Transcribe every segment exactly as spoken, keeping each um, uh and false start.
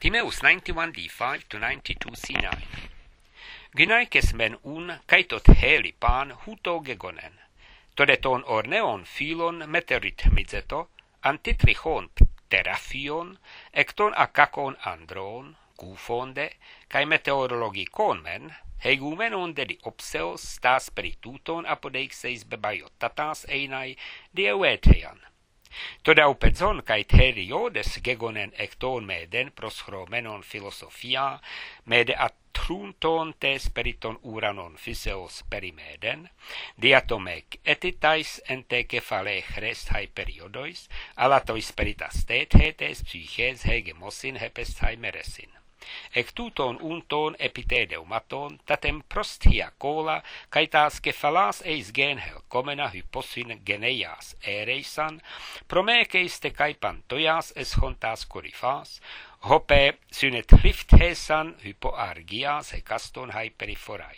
Timaeus ninety-one d five to ninety-two c nine. Gynaikes men un kaitot heli pan huto gegonen. Todeton orneon philon meteorithmizeto, antitrichon pteraphion, ekton akakon andron, kufonde, kai meteorologikon men, hegumenon dedi opseos tas perituton apodeixeis bebaiotatas einai dieuetean. Toda upezon kai teriodes gegonen ekton meden proschromenon filosofia, mede atrunton tes periton uranon physeos perimeden, diatomek etitais ente kefale chrest hai periodois, alatois peritas tethetes psyches hegemosin hepest hai meresin. Ectuton unton epitedeumaton, tatem prostia cola, kaitas kefalas eis genhel comena hyposin geneias ereisan, promekeis te kaipantoias eschontas corifas, hope synet hrifthesan hypoargias hekaston hai periforai.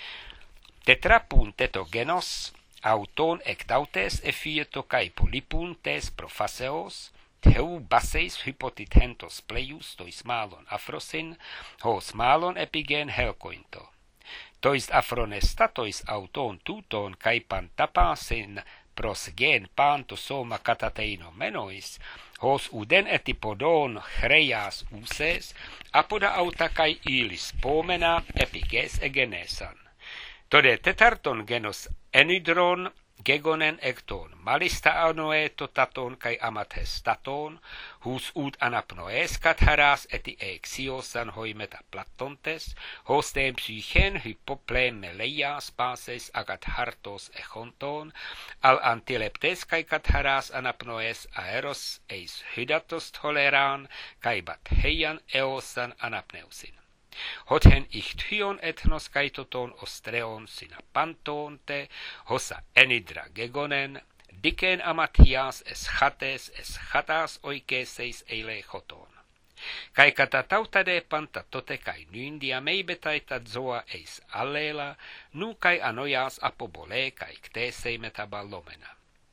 Tetrapun tetogenos, auton ectautes efieto kai polypuntes profaseos, Heu baseis hypotithentos pleius tois malon afrosin, hos malon epigen helkointo. Tois afronestatois auton tuton kaipan tapasin pros gen panto soma katateino menois, hos uden etipodon chreias uses, apoda auta kai ilis pomena epiges egenesan. Tode tetarton genos enidron, gegonen ekton, malista anoeto taton kai amathes taton, hus ut anapnoes katharas eti exiosan hoimeta platontes, hostem psychen hypoplen meleias pases agat hartos echonton, al antileptes kai katharas anapnoes aeros eis hydatos toleran, kai bat heian eosan anapneusin. Hothen ichthion ethnos kaitoton ostreon sinapantonte, hosa enidra gegonen, diken amathias es chates es chatas oikeseis eile choton. Kai katatautade pantatote kai nyndia meibetaita zoa eis allela, nu kai anoias apobole kai ktesei metaballomena.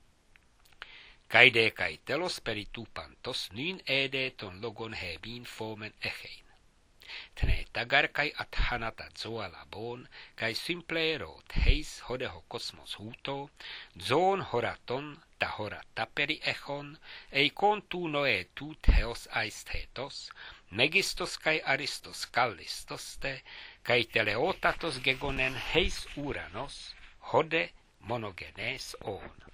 Kaide kai telos peritu pantos nyn ede ton logon hebin fomen echein. Tene tagar kai athanata zoa labon, kai simple rot heis hodeho kosmos huto, zon horaton ta hora taperi echon, eikon tu noe tu theos aisthetos, megistos kai aristos kallistoste, kai teleotatos gegonen heis uranos, hode monogenes on.